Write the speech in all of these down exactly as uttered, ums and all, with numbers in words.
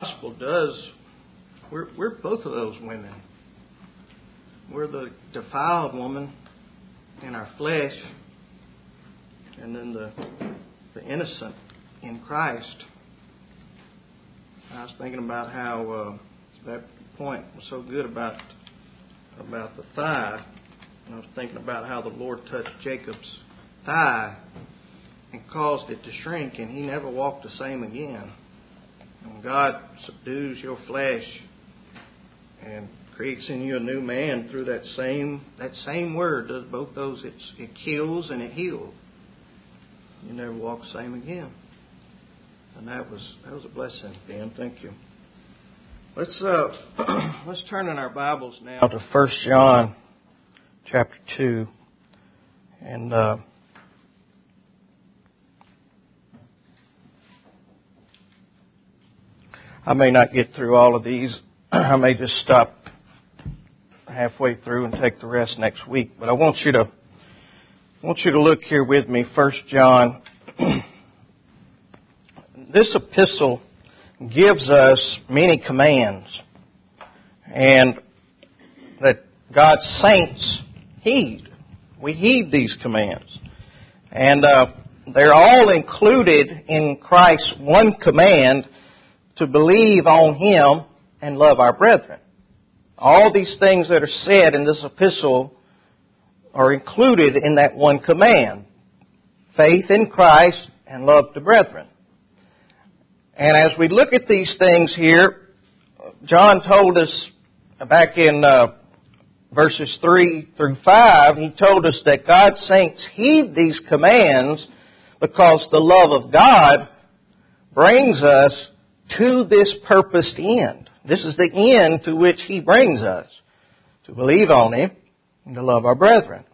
gospel does, we're, we're both of those women. We're the defiled woman in our flesh, and then the, the innocent in Christ. I was thinking about how uh, that point was so good about about the thigh. And I was thinking about how the Lord touched Jacob's thigh and caused it to shrink, and he never walked the same again. And when God subdues your flesh and creates in you a new man through that same that same word, does both those. It's, it kills and it heals. You never walk the same again. And that was that was a blessing, Ben. Thank you. Let's uh, let's turn in our Bibles now to First John chapter two, and uh, I may not get through all of these. I may just stop halfway through and take the rest next week. But I want you to I want you to look here with me, First John. This epistle gives us many commands, and that God's saints heed. We heed these commands. And uh, they're all included in Christ's one command to believe on Him and love our brethren. All these things that are said in this epistle are included in that one command. Faith in Christ and love the brethren. And as we look at these things here, John told us back in uh, verses three through five, he told us that God's saints heed these commands because the love of God brings us to this purposed end. This is the end to which He brings us, to believe on Him and to love our brethren.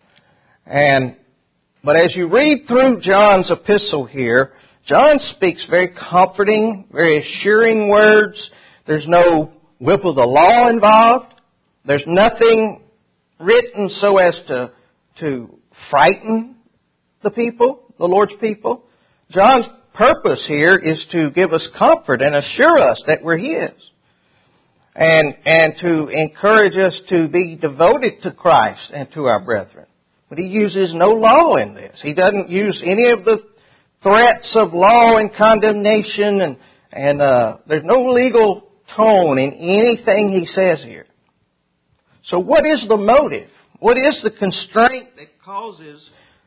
And but as you read through John's epistle here, John speaks very comforting, very assuring words. There's no whip of the law involved. There's nothing written so as to, to frighten the people, the Lord's people. John's purpose here is to give us comfort and assure us that we're His. And, and to encourage us to be devoted to Christ and to our brethren. But he uses no law in this. He doesn't use any of the threats of law and condemnation, and, and uh, there's no legal tone in anything he says here. So what is the motive? What is the constraint that causes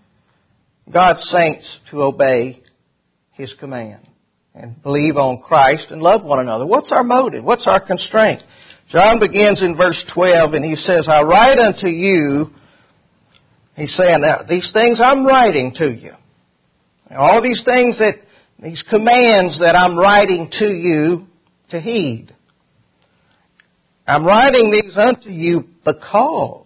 God's saints to obey His command and believe on Christ and love one another? What's our motive? What's our constraint? John begins in verse twelve, and he says, I write unto you, he's saying, now, these things I'm writing to you. All these things that, these commands that I'm writing to you to heed. I'm writing these unto you because.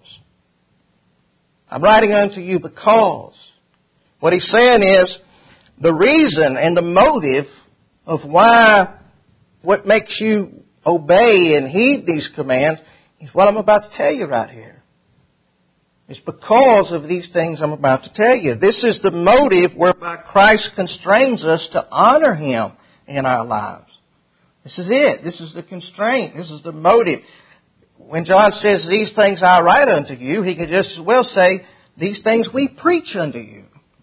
I'm writing unto you because. What he's saying is, the reason and the motive of why, what makes you obey and heed these commands is what I'm about to tell you right here. It's because of these things I'm about to tell you. This is the motive whereby Christ constrains us to honor Him in our lives. This is it. This is the constraint. This is the motive. When John says, these things I write unto you, he could just as well say, these things we preach unto you.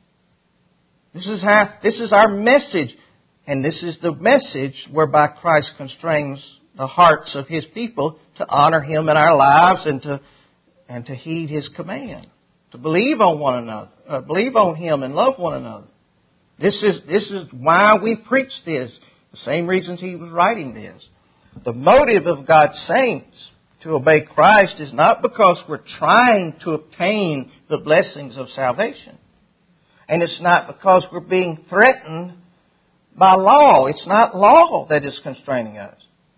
This is how, this is our message. And this is the message whereby Christ constrains the hearts of His people to honor Him in our lives and to and to heed His command, to believe on one another, uh, believe on Him and love one another. This is this is why we preach this. The same reasons He was writing this. The motive of God's saints to obey Christ is not because we're trying to obtain the blessings of salvation. And it's not because we're being threatened by law. It's not law that is constraining us.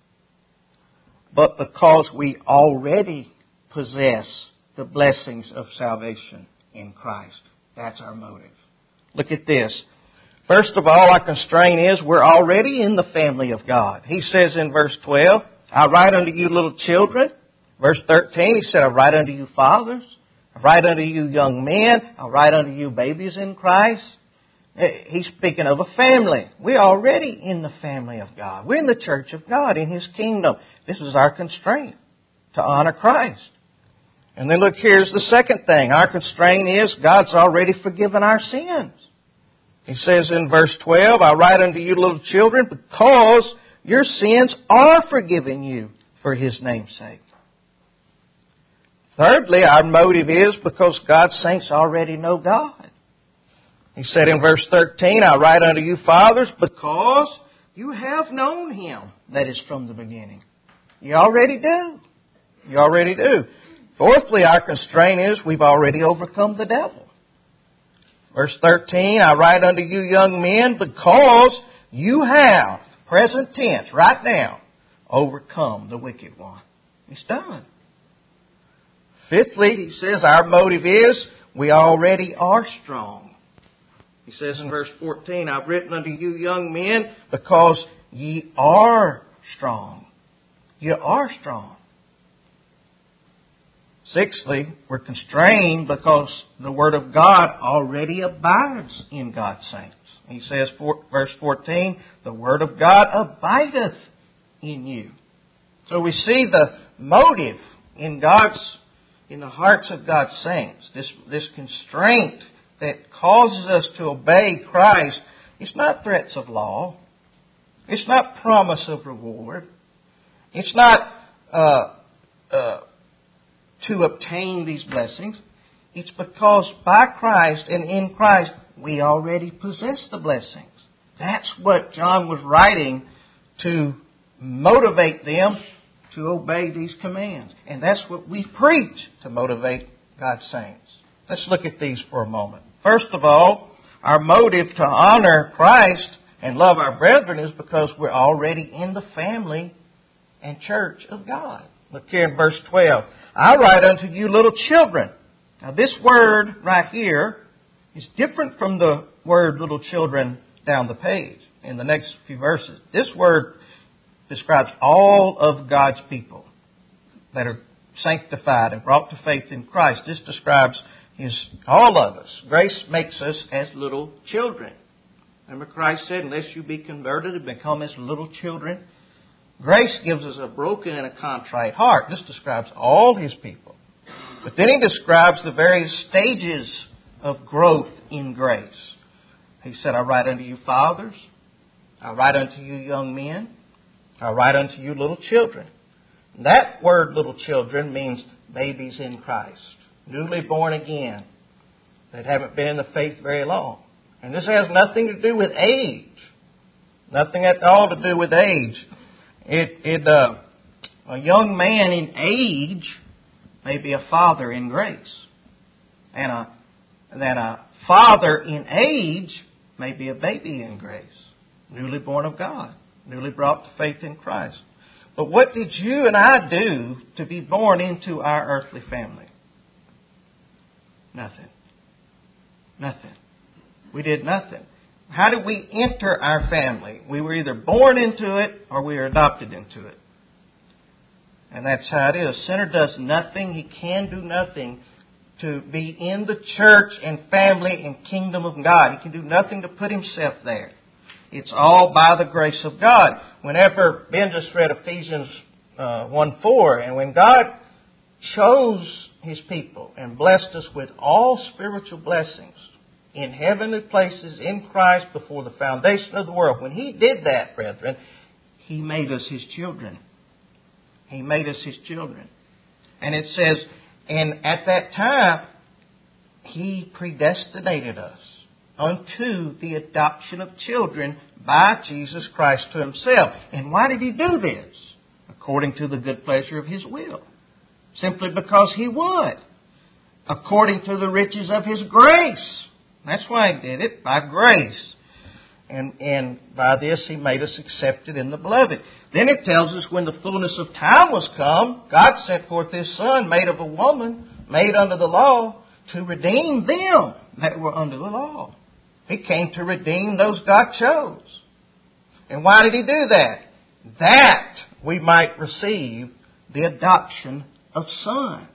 But because we already possess the blessings of salvation in Christ. That's our motive. Look at this. First of all, our constraint is we're already in the family of God. He says in verse twelve, I write unto you little children. Verse thirteen, he said, I write unto you fathers. I write unto you young men. I write unto you babies in Christ. He's speaking of a family. We're already in the family of God. We're in the church of God, in His kingdom. This is our constraint, to honor Christ. And then look, here's the second thing. Our constraint is God's already forgiven our sins. He says in verse twelve, I write unto you, little children, because your sins are forgiven you for His name's sake. Thirdly, our motive is because God's saints already know God. He said in verse thirteen, I write unto you, fathers, because you have known Him that is from the beginning. You already do. You already do. Fourthly, our constraint is we've already overcome the devil. Verse thirteen, I write unto you, young men, because you have, present tense, right now, overcome the wicked one. It's done. Fifthly, he says our motive is we already are strong. He says in verse fourteen, I've written unto you, young men, because ye are strong. You are strong. Sixthly, we're constrained because the Word of God already abides in God's saints. He says, verse fourteen, the Word of God abideth in you. So we see the motive in God's, in the hearts of God's saints. This, this constraint that causes us to obey Christ. It's not threats of law. It's not promise of reward. It's not uh, uh, to obtain these blessings. It's because by Christ and in Christ we already possess the blessings. That's what John was writing to motivate them to obey these commands. And that's what we preach to motivate God's saints. Let's look at these for a moment. First of all, our motive to honor Christ and love our brethren is because we're already in the family and church of God. Look here in verse twelve. I write unto you, little children. Now this word right here is different from the word little children down the page in the next few verses. This word describes all of God's people that are sanctified and brought to faith in Christ. This describes His, all of us. Grace makes us as little children. Remember Christ said, unless you be converted and become as little children. Grace gives us a broken and a contrite heart. This describes all His people. But then He describes the various stages of growth in grace. He said, I write unto you fathers. I write unto you young men. I write unto you little children. That word little children means babies in Christ. Newly born again. That haven't been in the faith very long. And this has nothing to do with age. Nothing at all to do with age. It, it, uh, a young man in age may be a father in grace. And a, then a father in age may be a baby in grace. Newly born of God. Newly brought to faith in Christ. But what did you and I do to be born into our earthly family? Nothing. Nothing. We did nothing. How did we enter our family? We were either born into it or we were adopted into it. And that's how it is. A sinner does nothing. He can do nothing to be in the church and family and kingdom of God. He can do nothing to put himself there. It's all by the grace of God. Whenever Ben just read Ephesians uh, one four, and when God chose His people and blessed us with all spiritual blessings in heavenly places in Christ before the foundation of the world, when He did that, brethren, He made us His children. He made us His children. And it says, and at that time, He predestinated us unto the adoption of children by Jesus Christ to Himself. And why did He do this? According to the good pleasure of His will. Simply because He would. According to the riches of His grace. That's why He did it, by grace. And, and by this He made us accepted in the beloved. Then it tells us when the fullness of time was come, God sent forth His Son, made of a woman, made under the law, to redeem them that were under the law. He came to redeem those God chose. And why did He do that? That we might receive the adoption of sons.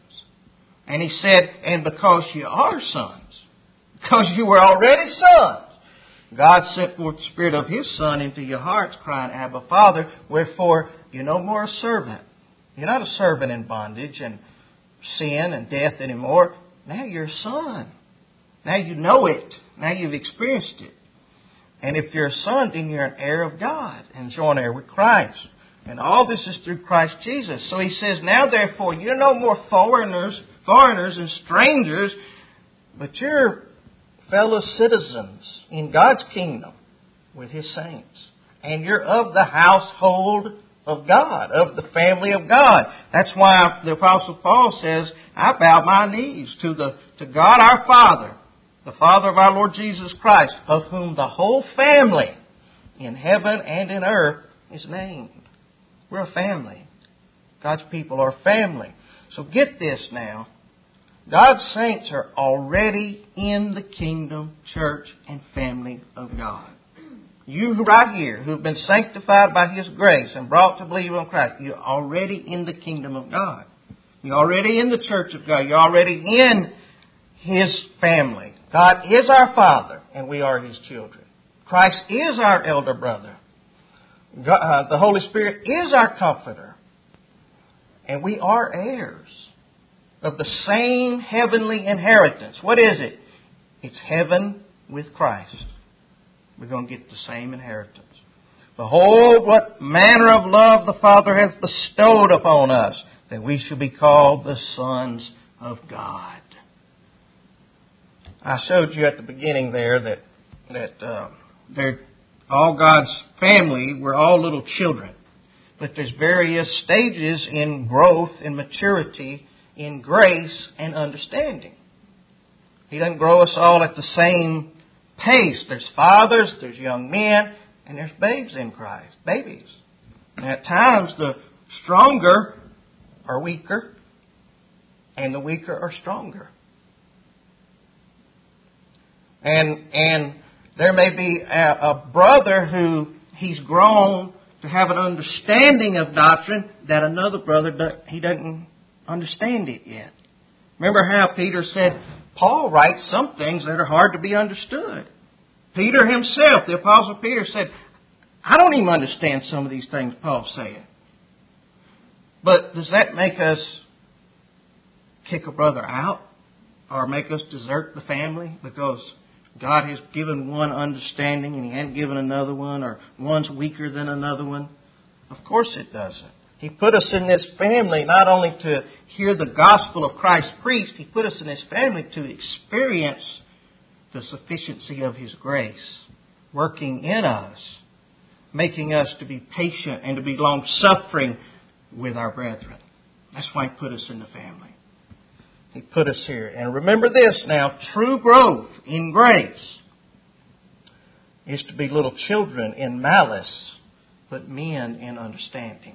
And He said, and because you are sons, because you were already sons, God sent forth the Spirit of His Son into your hearts, crying, Abba, Father. Wherefore, you're no more a servant. You're not a servant in bondage and sin and death anymore. Now you're a son. Now you know it. Now you've experienced it. And if you're a son, then you're an heir of God and joint heir with Christ. And all this is through Christ Jesus. So He says, now therefore, you're no more foreigners, foreigners and strangers, but you're fellow citizens in God's kingdom with His saints. And you're of the household of God, of the family of God. That's why the Apostle Paul says, I bow my knees to the to God our Father, the Father of our Lord Jesus Christ, of whom the whole family in heaven and in earth is named. We're a family. God's people are family. So get this now. God's saints are already in the kingdom, church, and family of God. You right here who've been sanctified by His grace and brought to believe on Christ, you're already in the kingdom of God. You're already in the church of God. You're already in His family. God is our Father, and we are His children. Christ is our elder brother. God, uh, the Holy Spirit is our comforter. And we are heirs of the same heavenly inheritance. What is it? It's heaven with Christ. We're going to get the same inheritance. Behold, what manner of love the Father hath bestowed upon us, that we should be called the sons of God. I showed you at the beginning there that that uh, they're all God's family. We're all little children, but there's various stages in growth and maturity, in grace and understanding. He doesn't grow us all at the same pace. There's fathers, there's young men, and there's babes in Christ, babies. And at times the stronger are weaker, and the weaker are stronger. And and there may be a, a brother who he's grown to have an understanding of doctrine that another brother, does, he doesn't understand it yet. Remember how Peter said, Paul writes some things that are hard to be understood. Peter himself, the Apostle Peter, said, I don't even understand some of these things Paul's saying. But does that make us kick a brother out or make us desert the family because God has given one understanding and He hasn't given another one, or one's weaker than another one? Of course it doesn't. He put us in this family not only to hear the gospel of Christ preached, He put us in this family to experience the sufficiency of His grace working in us, making us to be patient and to be long-suffering with our brethren. That's why He put us in the family. He put us here. And remember this now, true growth in grace is to be little children in malice, but men in understanding.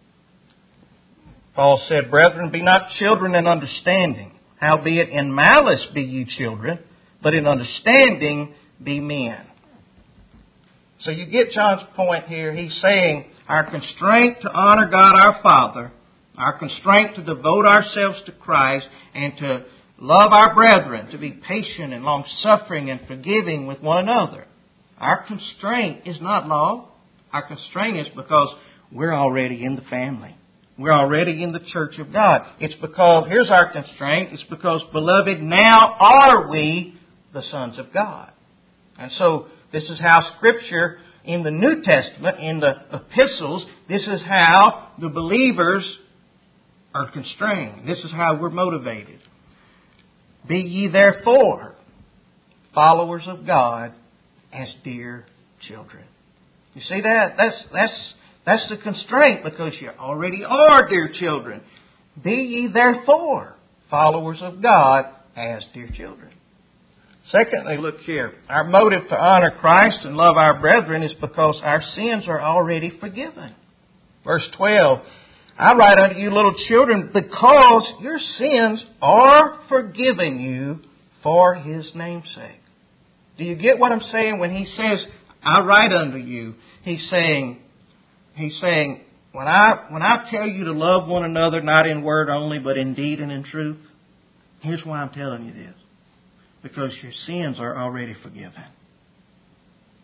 Paul said, Brethren, be not children in understanding. Howbeit in malice be ye children, but in understanding be men. So you get John's point here. He's saying our constraint to honor God our Father, our constraint to devote ourselves to Christ and to love our brethren, to be patient and long-suffering and forgiving with one another. Our constraint is not law. Our constraint is because we're already in the family. We're already in the church of God. It's because, here's our constraint, it's because, beloved, now are we the sons of God. And so, this is how Scripture in the New Testament, in the epistles, this is how the believers are constrained. This is how we're motivated. Be ye therefore followers of God as dear children. You see that? That's that's that's the constraint, because you already are dear children. Be ye therefore followers of God as dear children. Secondly, look here. Our motive to honor Christ and love our brethren is because our sins are already forgiven. Verse twelve, I write unto you, little children, because your sins are forgiven you for His name's sake. Do you get what I'm saying when he says, I write unto you? He's saying, he's saying, when I when I tell you to love one another, not in word only, but in deed and in truth, here's why I'm telling you this. Because your sins are already forgiven.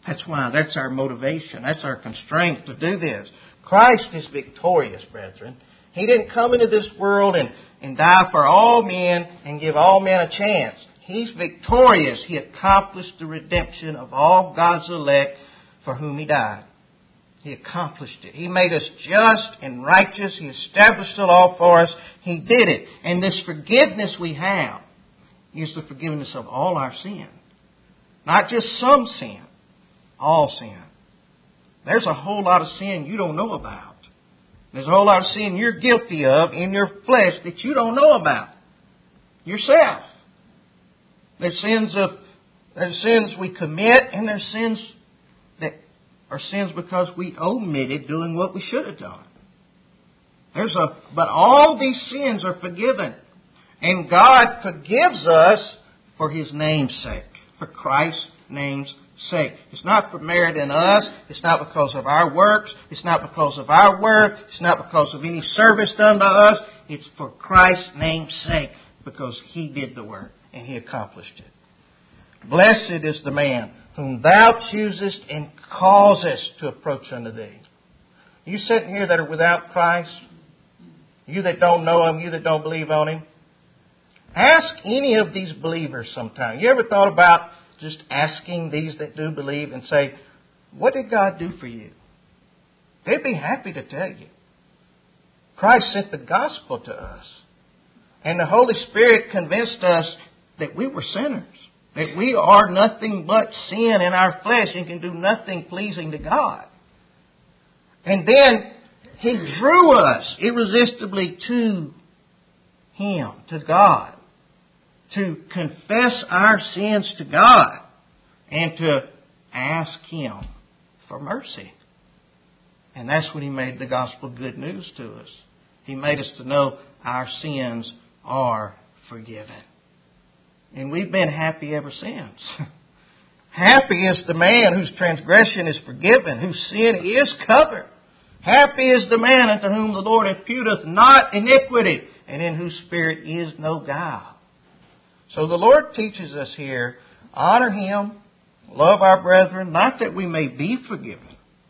That's why. That's our motivation. That's our constraint to do this. Christ is victorious, brethren. He didn't come into this world and, and die for all men and give all men a chance. He's victorious. He accomplished the redemption of all God's elect for whom He died. He accomplished it. He made us just and righteous. He established the law for us. He did it. And this forgiveness we have is the forgiveness of all our sin. Not just some sin. All sin. There's a whole lot of sin you don't know about. There's a whole lot of sin you're guilty of in your flesh that you don't know about yourself. There's sins of there's sins we commit, and there's sins that are sins because we omitted doing what we should have done. There's a but all these sins are forgiven, and God forgives us for His name's sake, for Christ's name's sake. It's not for merit in us. It's not because of our works. It's not because of our work. It's not because of any service done by us. It's for Christ's name's sake, because He did the work and He accomplished it. Blessed is the man whom Thou choosest and causest to approach unto Thee. You sitting here that are without Christ, you that don't know Him, you that don't believe on Him, ask any of these believers sometime. You ever thought about just asking these that do believe and say, what did God do for you? They'd be happy to tell you. Christ sent the gospel to us. And the Holy Spirit convinced us that we were sinners. That we are nothing but sin in our flesh and can do nothing pleasing to God. And then He drew us irresistibly to Him, to God. To confess our sins to God and to ask Him for mercy. And that's when He made the gospel good news to us. He made us to know our sins are forgiven. And we've been happy ever since. Happy is the man whose transgression is forgiven, whose sin is covered. Happy is the man unto whom the Lord imputeth not iniquity, and in whose spirit is no guile. So the Lord teaches us here, honor Him, love our brethren, not that we may be forgiven,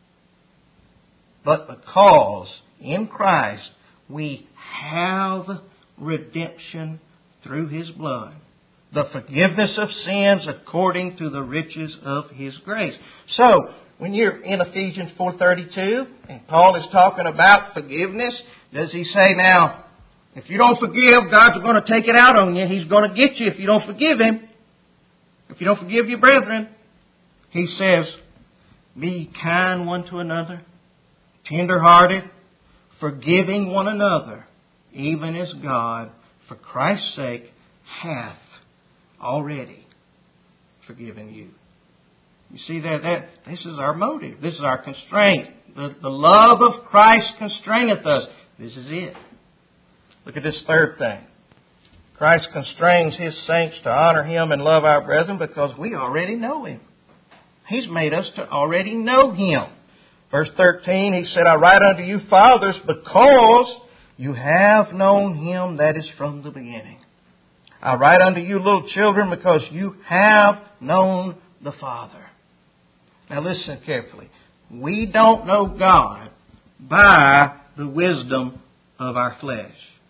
but because in Christ we have redemption through His blood, the forgiveness of sins according to the riches of His grace. So, when you're in Ephesians four thirty-two, and Paul is talking about forgiveness, does he say now, if you don't forgive, God's going to take it out on you. He's going to get you if you don't forgive Him. If you don't forgive your brethren. He says, be kind one to another, tender-hearted, forgiving one another, even as God, for Christ's sake, hath already forgiven you. You see that, that this is our motive. This is our constraint. The, the love of Christ constraineth us. This is it. Look at this third thing. Christ constrains His saints to honor Him and love our brethren because we already know Him. He's made us to already know Him. Verse thirteen, He said, I write unto you, fathers, because you have known Him that is from the beginning. I write unto you, little children, because you have known the Father. Now listen carefully. We don't know God by the wisdom of our flesh.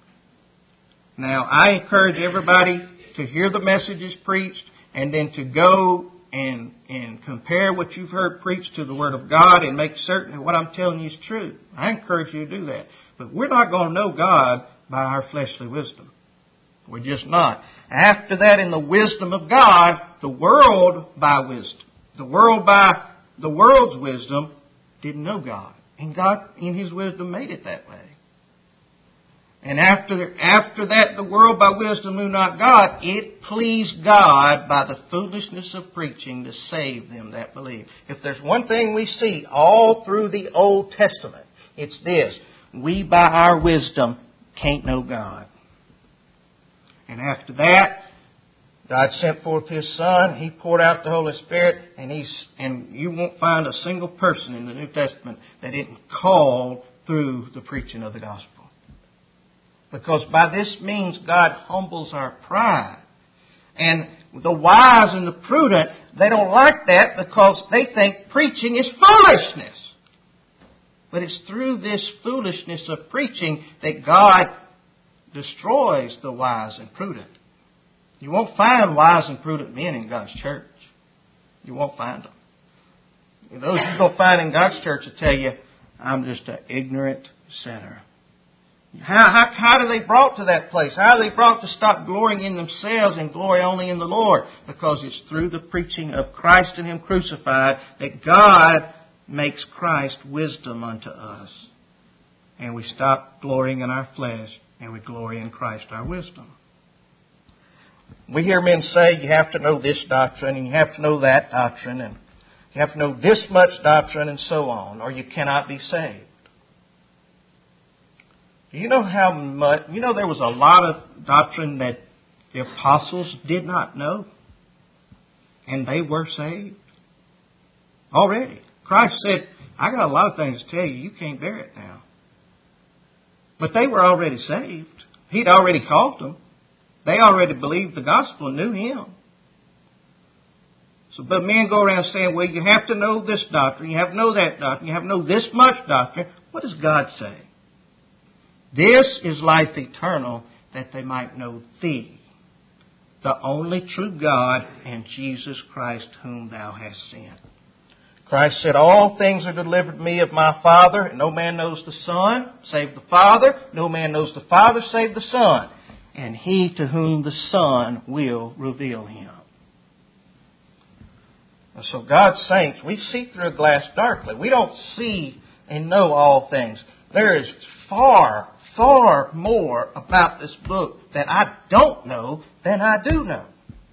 Now, I encourage everybody to hear the messages preached and then to go and, and compare what you've heard preached to the Word of God and make certain that what I'm telling you is true. I encourage you to do that. But we're not going to know God by our fleshly wisdom. We're just not. After that, in the wisdom of God, the world by wisdom, the world by the world's wisdom didn't know God. And God, in His wisdom, made it that way. And after, after that, the world by wisdom knew not God. It pleased God by the foolishness of preaching to save them that believe. If there's one thing we see all through the Old Testament, it's this. We, by our wisdom, can't know God. And after that, God sent forth His Son. He poured out the Holy Spirit. And, he's, and you won't find a single person in the New Testament that isn't called through the preaching of the gospel. Because by this means God humbles our pride. And the wise and the prudent, they don't like that because they think preaching is foolishness. But it's through this foolishness of preaching that God destroys the wise and prudent. You won't find wise and prudent men in God's church. You won't find them. Those you go find in God's church will tell you, I'm just an ignorant sinner. How, how, how are they brought to that place? How are they brought to stop glorying in themselves and glory only in the Lord? Because it's through the preaching of Christ and Him crucified that God makes Christ wisdom unto us. And we stop glorying in our flesh and we glory in Christ our wisdom. We hear men say you have to know this doctrine and you have to know that doctrine and you have to know this much doctrine and so on, or you cannot be saved. Do you know how much, you know there was a lot of doctrine that the apostles did not know, and they were saved already. Christ said, I got a lot of things to tell you, you can't bear it now. But they were already saved. He'd already called them. They already believed the gospel and knew Him. So, but men go around saying, well, you have to know this doctrine, you have to know that doctrine, you have to know this much doctrine. What does God say? This is life eternal, that they might know Thee, the only true God, and Jesus Christ, whom Thou hast sent. Christ said, all things are delivered to me of my Father, and no man knows the Son save the Father. No man knows the Father save the Son, and He to whom the Son will reveal Him. And so God's saints, we see through a glass darkly. We don't see and know all things. There is far, far more about this book that I don't know than I do know.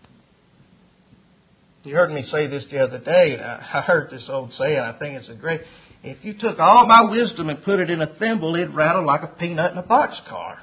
You heard me say this the other day. I heard this old saying. I think it's a great... If you took all my wisdom and put it in a thimble, it'd rattle like a peanut in a boxcar.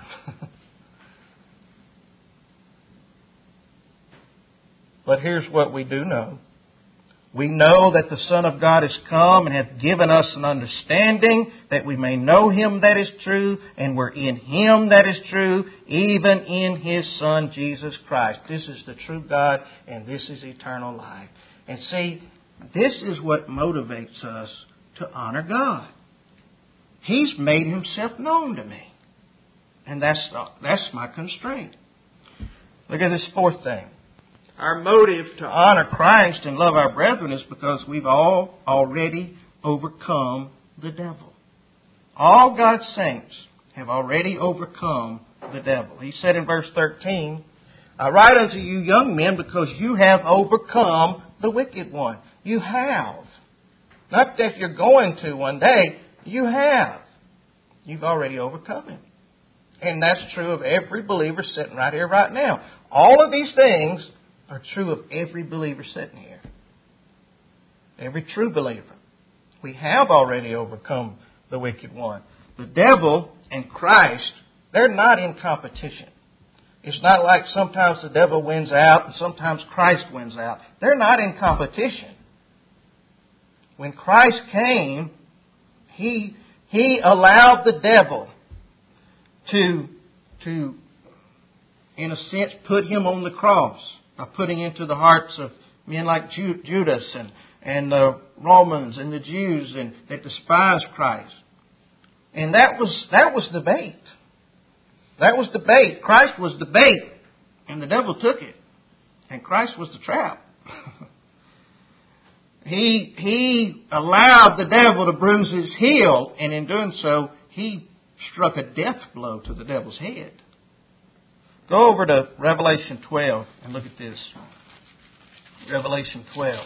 But here's what we do know. We know that the Son of God is come and hath given us an understanding that we may know Him that is true, and we're in Him that is true, even in His Son, Jesus Christ. This is the true God, and this is eternal life. And see, this is what motivates us to honor God. He's made Himself known to me. And that's, that's my constraint. Look at this fourth thing. Our motive to honor Christ and love our brethren is because we've all already overcome the devil. All God's saints have already overcome the devil. He said in verse thirteen, I write unto you young men because you have overcome the wicked one. You have. Not that you're going to one day. You have. You've already overcome him. And that's true of every believer sitting right here right now. All of these things are true of every believer sitting here. Every true believer. We have already overcome the wicked one. The devil and Christ, they're not in competition. It's not like sometimes the devil wins out and sometimes Christ wins out. They're not in competition. When Christ came, He, he allowed the devil to, to, in a sense, put Him on the cross. By putting into the hearts of men like Judas and, and the Romans and the Jews and that despised Christ. And that was that was the bait. That was the bait. Christ was the bait. And the devil took it. And Christ was the trap. he, he allowed the devil to bruise His heel. And in doing so, He struck a death blow to the devil's head. Go over to Revelation twelve and look at this. Revelation twelve.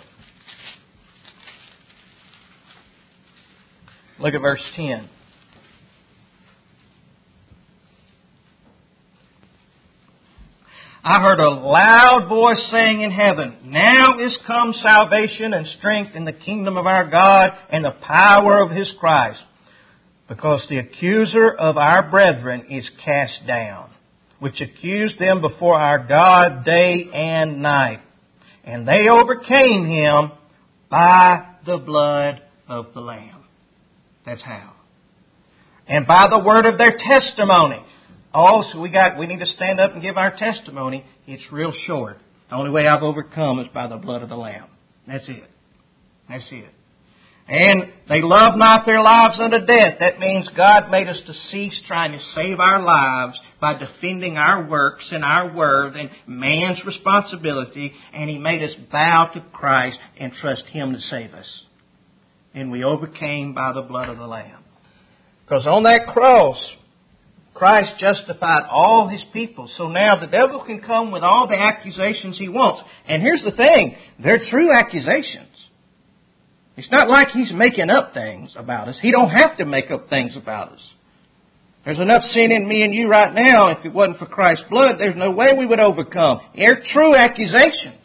Look at verse ten. I heard a loud voice saying in heaven, now is come salvation and strength in the kingdom of our God and the power of His Christ, because the accuser of our brethren is cast down, which accused them before our God day and night. And they overcame him by the blood of the Lamb. That's how. And by the word of their testimony. Also, we got we need to stand up and give our testimony. It's real short. The only way I've overcome is by the blood of the Lamb. That's it. That's it. And they love not their lives unto death. That means God made us to cease trying to save our lives by defending our works and our worth and man's responsibility. And He made us bow to Christ and trust Him to save us. And we overcame by the blood of the Lamb. Because on that cross, Christ justified all His people. So now the devil can come with all the accusations he wants. And here's the thing. They're true accusations. It's not like He's making up things about us. He don't have to make up things about us. There's enough sin in me and you right now. If it wasn't for Christ's blood, there's no way we would overcome. They're true accusations.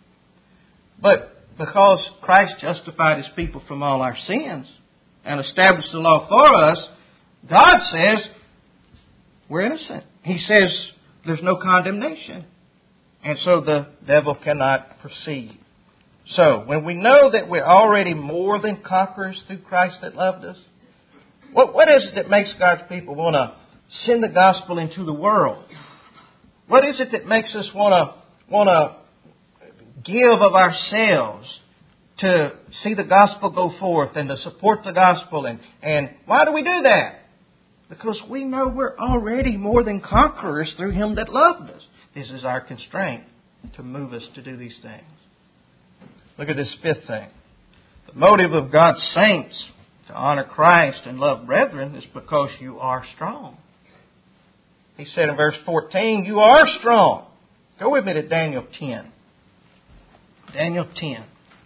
But because Christ justified His people from all our sins and established the law for us, God says we're innocent. He says there's no condemnation. And so the devil cannot proceed. So, when we know that we're already more than conquerors through Christ that loved us, what, what is it that makes God's people want to send the gospel into the world? What is it that makes us want to want to give of ourselves to see the gospel go forth and to support the gospel? And, and why do we do that? Because we know we're already more than conquerors through Him that loved us. This is our constraint to move us to do these things. Look at this fifth thing. The motive of God's saints to honor Christ and love brethren is because you are strong. He said in verse fourteen, you are strong. Go with me to Daniel ten. Daniel ten.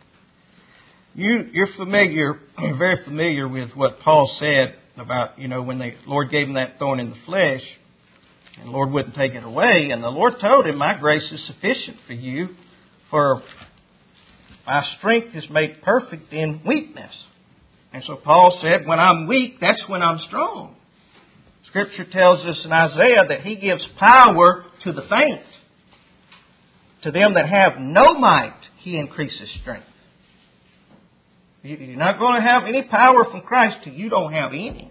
You, you're familiar, you're very familiar with what Paul said about, you know, when the Lord gave him that thorn in the flesh, and the Lord wouldn't take it away, and the Lord told him, my grace is sufficient for you, for my strength is made perfect in weakness. And so Paul said, when I'm weak, that's when I'm strong. Scripture tells us in Isaiah that He gives power to the faint. To them that have no might, He increases strength. You're not going to have any power from Christ till you don't have any.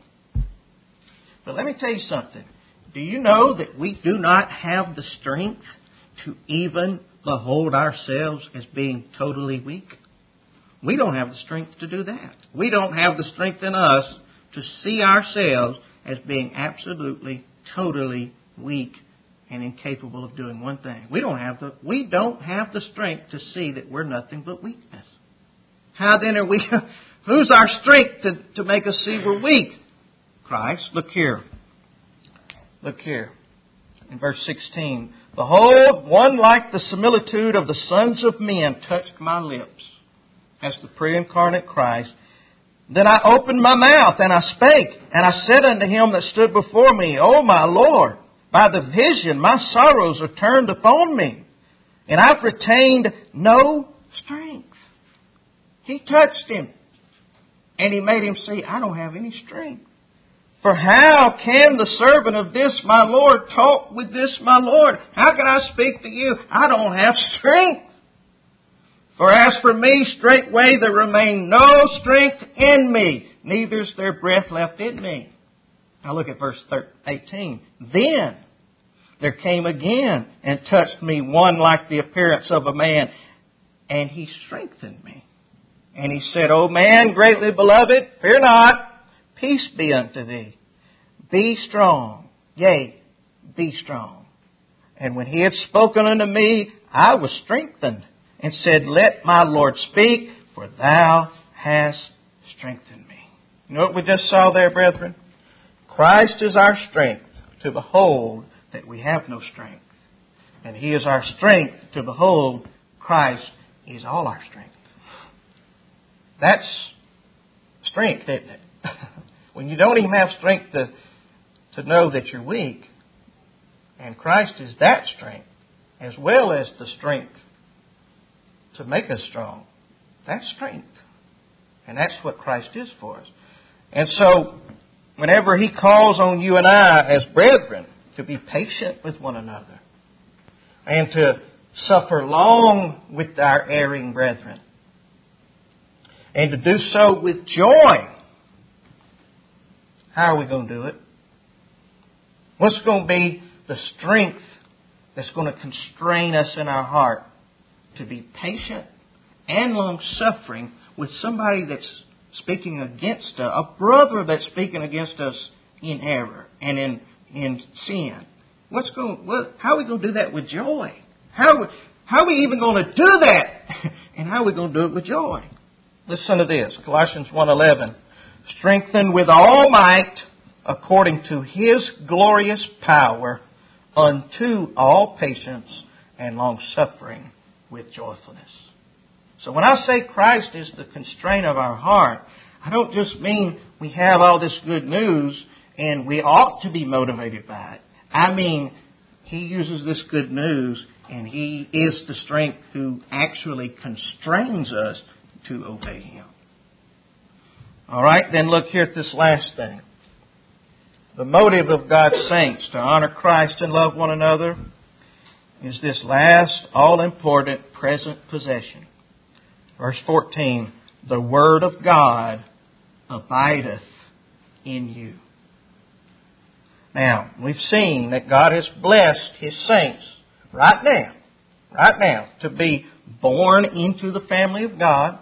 But let me tell you something. Do you know that we do not have the strength to even behold ourselves as being totally weak? We don't have the strength to do that. We don't have the strength in us to see ourselves as being absolutely, totally weak and incapable of doing one thing. We don't have the we don't have the strength to see that we're nothing but weakness. How then are we? Who's our strength to, to make us see we're weak? Christ. Look here. Look here. In verse sixteen, behold, one like the similitude of the sons of men touched my lips. That's the pre-incarnate Christ. Then I opened my mouth and I spake, and I said unto him that stood before me, O my Lord, by the vision my sorrows are turned upon me, and I've retained no strength. He touched him, and He made him see, I don't have any strength. For how can the servant of this my Lord talk with this my Lord? How can I speak to you? I don't have strength. For as for me, straightway there remained no strength in me, neither is there breath left in me. Now look at verse eighteen. Then there came again and touched me one like the appearance of a man, and He strengthened me. And He said, O man, greatly beloved, fear not. Peace be unto thee. Be strong. Yea, be strong. And when He had spoken unto me, I was strengthened, and said, Let my Lord speak, for Thou hast strengthened me. You know what we just saw there, brethren? Christ is our strength to behold that we have no strength. And He is our strength to behold Christ is all our strength. That's strength, isn't it? When you don't even have strength to, to know that you're weak, and Christ is that strength, as well as the strength to make us strong. That's strength. And that's what Christ is for us. And so, whenever He calls on you and I as brethren to be patient with one another, and to suffer long with our erring brethren, and to do so with joy, how are we going to do it? What's going to be the strength that's going to constrain us in our heart to be patient and long-suffering with somebody that's speaking against us, a brother that's speaking against us in error and in, in sin. What's going? What, how are we going to do that with joy? How, how are we even going to do that? And how are we going to do it with joy? Listen to this, Colossians one eleven. Strengthened with all might according to His glorious power unto all patience and long-suffering with joyfulness. So when I say Christ is the constraint of our heart, I don't just mean we have all this good news and we ought to be motivated by it. I mean, He uses this good news and He is the strength who actually constrains us to obey Him. All right, then look here at this last thing. The motive of God's saints to honor Christ and love one another is this last all-important present possession. Verse fourteen, the Word of God abideth in you. Now, we've seen that God has blessed His saints right now, right now, to be born into the family of God.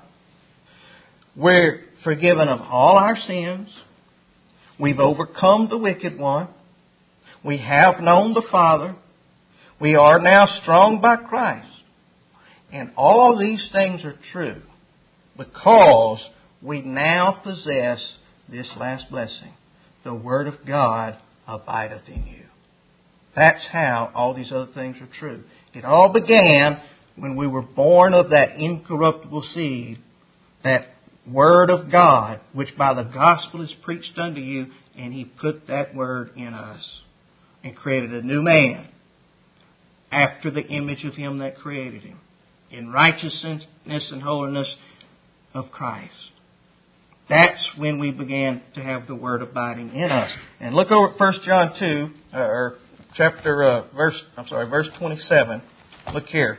We're forgiven of all our sins. We've overcome the wicked one. We have known the Father. We are now strong by Christ. And all these things are true because we now possess this last blessing. The Word of God abideth in you. That's how all these other things are true. It all began when we were born of that incorruptible seed, that Word of God, which by the gospel is preached unto you, and He put that Word in us and created a new man after the image of Him that created him, in righteousness and holiness of Christ. That's when we began to have the Word abiding in us. And look over at First John two, or chapter, uh, verse, I'm sorry, verse twenty-seven. Look here.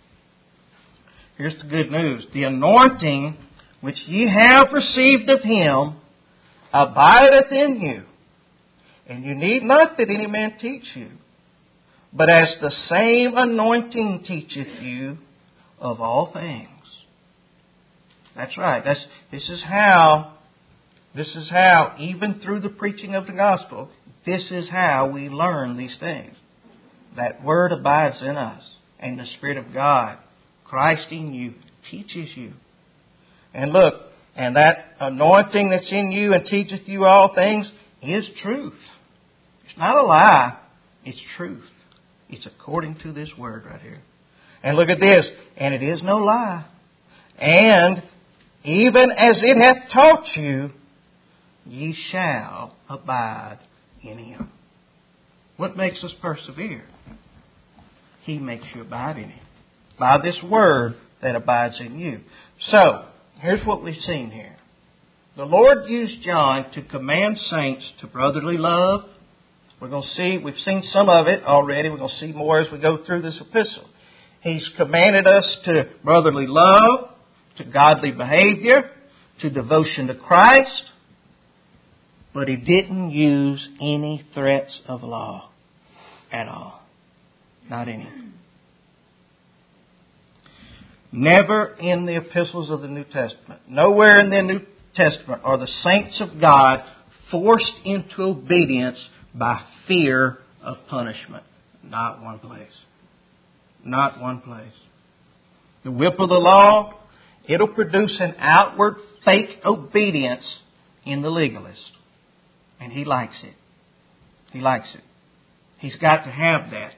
Here's the good news. The anointing which ye have received of Him abideth in you. And you need not that any man teach you. But as the same anointing teacheth you of all things. That's right. That's, this is how, this is how, even through the preaching of the gospel, this is how we learn these things. That Word abides in us. And the Spirit of God, Christ in you, teaches you. And look, and that anointing that's in you and teacheth you all things is truth. It's not a lie. It's truth. It's according to this Word right here. And look at this. And it is no lie. And even as it hath taught you, ye shall abide in Him. What makes us persevere? He makes you abide in Him. By this Word that abides in you. So, here's what we've seen here. The Lord used John to command saints to brotherly love. We're going to see, we've seen some of it already. We're going to see more as we go through this epistle. He's commanded us to brotherly love, to godly behavior, to devotion to Christ. But He didn't use any threats of law at all. Not any. Never in the epistles of the New Testament, nowhere in the New Testament are the saints of God forced into obedience by fear of punishment. Not one place. Not one place. The whip of the law, it'll produce an outward fake obedience in the legalist. And he likes it. He likes it. He's got to have that.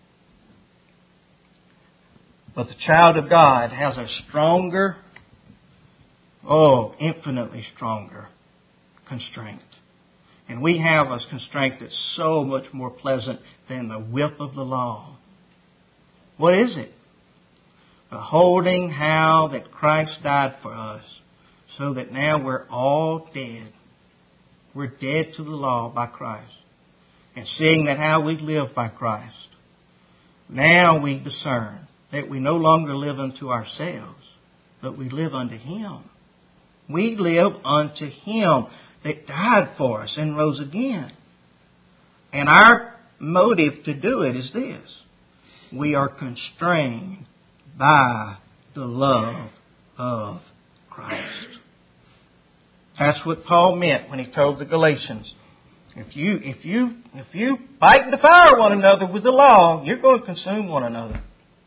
But the child of God has a stronger, oh, infinitely stronger constraint. And we have a constraint that's so much more pleasant than the whip of the law. What is it? Beholding how that Christ died for us, so that now we're all dead. We're dead to the law by Christ. And seeing that how we live by Christ, now we discern that we no longer live unto ourselves, but we live unto Him. We live unto Him that died for us and rose again. And our motive to do it is this. We are constrained by the love of Christ. That's what Paul meant when he told the Galatians, if you if you if you fight and devour one another with the law, you're going to consume one another.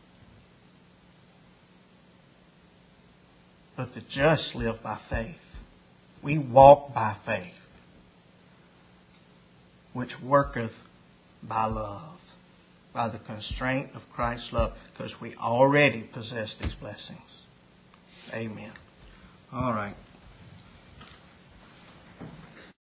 But the just live by faith. We walk by faith, which worketh by love, by the constraint of Christ's love, because we already possess these blessings. Amen. All right.